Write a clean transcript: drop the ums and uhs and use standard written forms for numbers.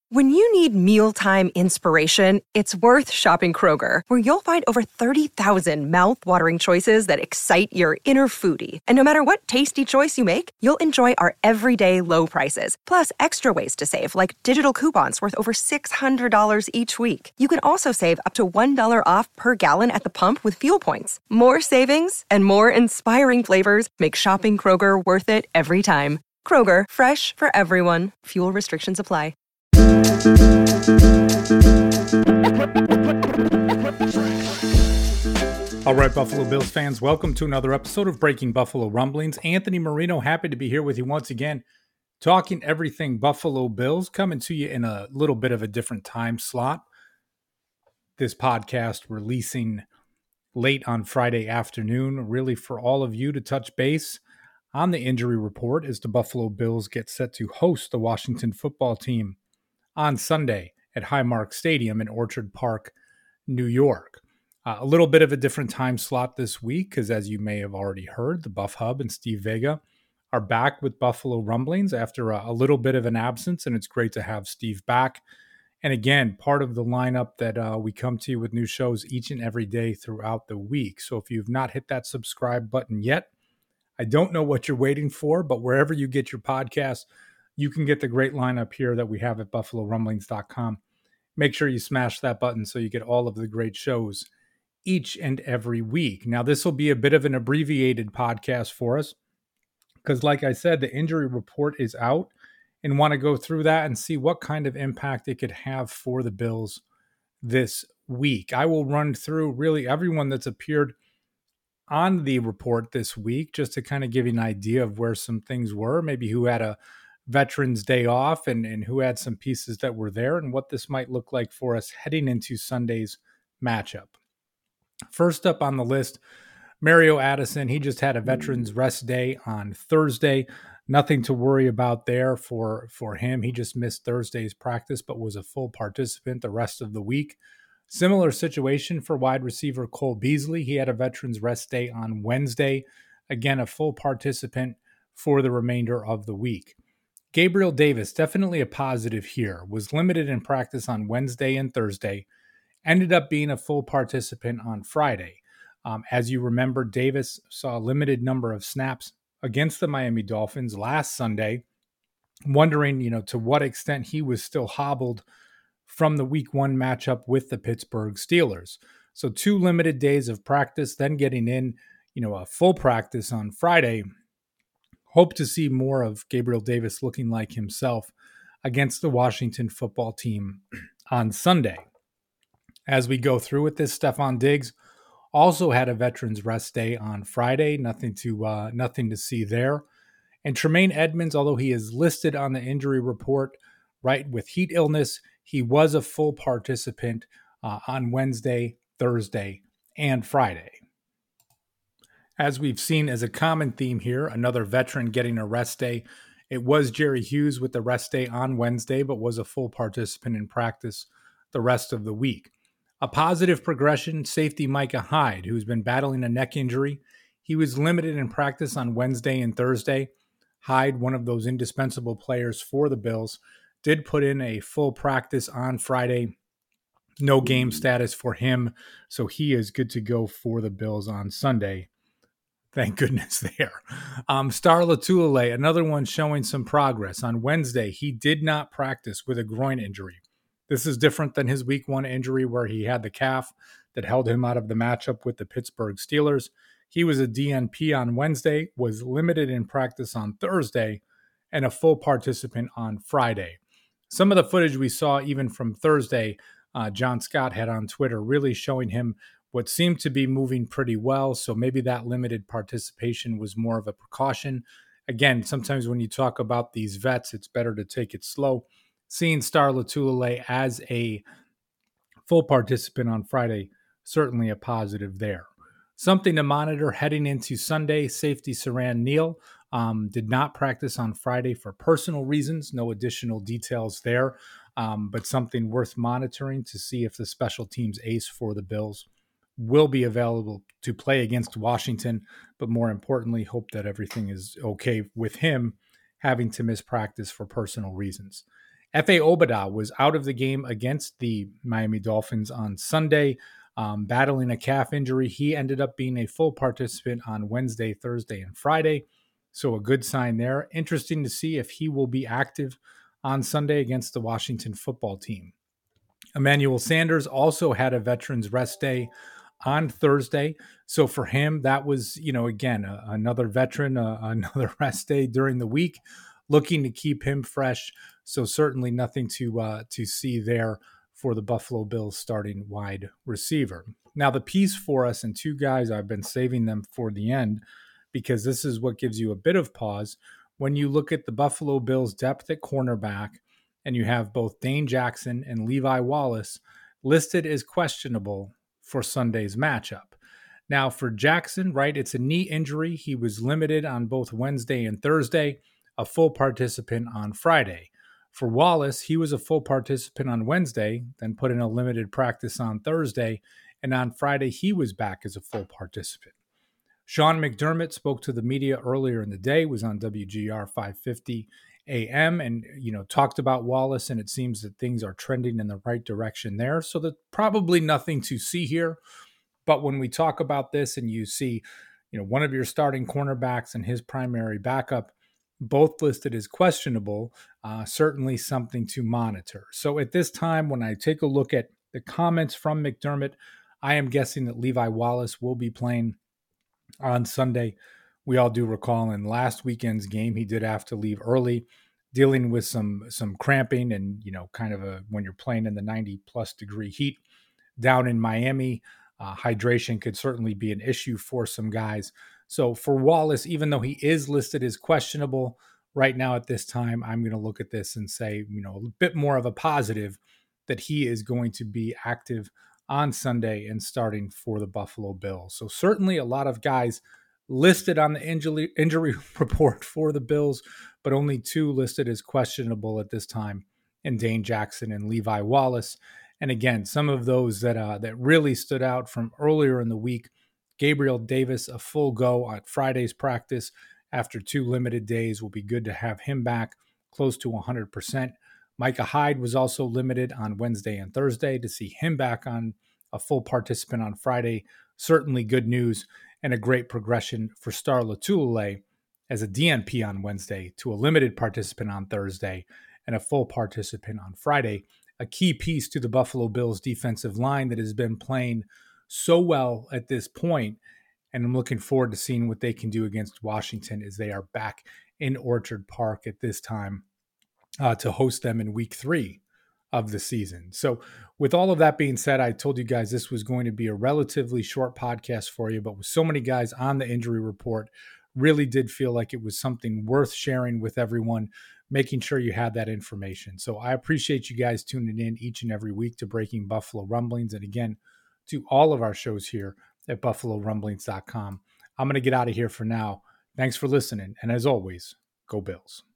When you need mealtime inspiration, it's worth shopping Kroger, where you'll find over 30,000 mouth-watering choices that excite your inner foodie. And no matter what tasty choice you make, you'll enjoy our everyday low prices, plus extra ways to save, like digital coupons worth over $600 each week. You can also save up to $1 off per gallon at the pump with fuel points. More savings and more inspiring flavors make shopping Kroger worth it every time. Kroger, fresh for everyone. Fuel restrictions apply. All right, Buffalo Bills fans, welcome to another episode of Breaking Buffalo Rumblings. Anthony Marino, happy to be here with you once again, talking everything Buffalo Bills, coming to you in a little bit of a different time slot. This podcast releasing late on Friday afternoon, really for all of you to touch base on the injury report as the Buffalo Bills get set to host the Washington football team on Sunday at Highmark Stadium in Orchard Park, New York. A little bit of a different time slot this week because, as you may have already heard, the Buff Hub and Steve Vega are back with Buffalo Rumblings after a little bit of an absence, and it's great to have Steve back. And again, part of the lineup that we come to you with new shows each and every day throughout the week. So if you've not hit that subscribe button yet, I don't know what you're waiting for, but wherever you get your podcasts, you can get the great lineup here that we have at BuffaloRumblings.com. Make sure you smash that button so you get all of the great shows each and every week. Now, this will be a bit of an abbreviated podcast for us because, like I said, the injury report is out and want to go through that and see what kind of impact it could have for the Bills this week. I will run through really everyone that's appeared on the report this week just to kind of give you an idea of where some things were, maybe who had a Veterans Day off and who had some pieces that were there and what this might look like for us heading into Sunday's matchup. First up on the list, Mario Addison. He just had a Veterans Rest Day on Thursday. Nothing to worry about there for him. He just missed Thursday's practice but was a full participant the rest of the week. Similar situation for wide receiver Cole Beasley. He had a Veterans Rest Day on Wednesday. Again, a full participant for the remainder of the week. Gabriel Davis, definitely a positive here, was limited in practice on Wednesday and Thursday, ended up being a full participant on Friday. As you remember, Davis saw a limited number of snaps against the Miami Dolphins last Sunday, wondering, to what extent he was still hobbled from the Week 1 matchup with the Pittsburgh Steelers. So 2 limited days of practice, then getting in, a full practice on Friday. Hope to see more of Gabriel Davis looking like himself against the Washington football team on Sunday. As we go through with this, Stefon Diggs also had a Veterans Rest Day on Friday. Nothing to see there. And Tremaine Edmunds, although he is listed on the injury report, right, with heat illness, he was a full participant on Wednesday, Thursday, and Friday. As we've seen as a common theme here, another veteran getting a rest day. It was Jerry Hughes with the rest day on Wednesday, but was a full participant in practice the rest of the week. A positive progression, safety Micah Hyde, who's been battling a neck injury. He was limited in practice on Wednesday and Thursday. Hyde, one of those indispensable players for the Bills, did put in a full practice on Friday. No game status for him, so he is good to go for the Bills on Sunday. Thank goodness there. Star Lotulelei, another one showing some progress. On Wednesday, he did not practice with a groin injury. This is different than his Week 1 injury where he had the calf that held him out of the matchup with the Pittsburgh Steelers. He was a DNP on Wednesday, was limited in practice on Thursday, and a full participant on Friday. Some of the footage we saw even from Thursday, John Scott had on Twitter, really showing him what seemed to be moving pretty well. So maybe that limited participation was more of a precaution. Again, sometimes when you talk about these vets, it's better to take it slow. Seeing Star Lotulelei as a full participant on Friday, certainly a positive there. Something to monitor heading into Sunday, safety Siran Neal did not practice on Friday for personal reasons. No additional details there, but something worth monitoring to see if the special teams ace for the Bills will be available to play against Washington, but more importantly, hope that everything is okay with him having to miss practice for personal reasons. Efe Obada was out of the game against the Miami Dolphins on Sunday, battling a calf injury. He ended up being a full participant on Wednesday, Thursday, and Friday. So a good sign there. Interesting to see if he will be active on Sunday against the Washington football team. Emmanuel Sanders also had a veterans rest day on Thursday. So for him, that was, again, another veteran, another rest day during the week, looking to keep him fresh. So certainly nothing to see there for the Buffalo Bills starting wide receiver. Now the piece for us, and two guys, I've been saving them for the end because this is what gives you a bit of pause. When you look at the Buffalo Bills depth at cornerback, and you have both Dane Jackson and Levi Wallace listed as questionable for Sunday's matchup. Now, for Jackson, right, it's a knee injury. He was limited on both Wednesday and Thursday, a full participant on Friday. For Wallace, he was a full participant on Wednesday, then put in a limited practice on Thursday, and on Friday, he was back as a full participant. Sean McDermott spoke to the media earlier in the day, was on WGR 550 AM, and talked about Wallace, and it seems that things are trending in the right direction there. So there's probably nothing to see here. But when we talk about this and you see, one of your starting cornerbacks and his primary backup both listed as questionable, certainly something to monitor. So at this time, when I take a look at the comments from McDermott, I am guessing that Levi Wallace will be playing on Sunday. We all do recall in last weekend's game, he did have to leave early, dealing with some cramping and, kind of when you're playing in the 90 plus degree heat down in Miami, hydration could certainly be an issue for some guys. So for Wallace, even though he is listed as questionable right now at this time, I'm going to look at this and say, a bit more of a positive that he is going to be active on Sunday and starting for the Buffalo Bills. So certainly a lot of guys listed on the injury report for the Bills, but only two listed as questionable at this time, in Dane Jackson and Levi Wallace. And again, some of those that really stood out from earlier in the week: Gabriel Davis, a full go at Friday's practice after 2 limited days. Will be good to have him back close to 100%. Micah Hyde was also limited on Wednesday and Thursday. To see him back on a full participant on Friday, certainly good news and a great progression for Star Lotulelei as a DNP on Wednesday to a limited participant on Thursday and a full participant on Friday. A key piece to the Buffalo Bills defensive line that has been playing so well at this point, and I'm looking forward to seeing what they can do against Washington as they are back in Orchard Park at this time to host them in week 3 of the season. So with all of that being said, I told you guys this was going to be a relatively short podcast for you, but with so many guys on the injury report, really did feel like it was something worth sharing with everyone, making sure you had that information. So I appreciate you guys tuning in each and every week to Breaking Buffalo Rumblings. And again, to all of our shows here at BuffaloRumblings.com. I'm going to get out of here for now. Thanks for listening. And as always, go Bills.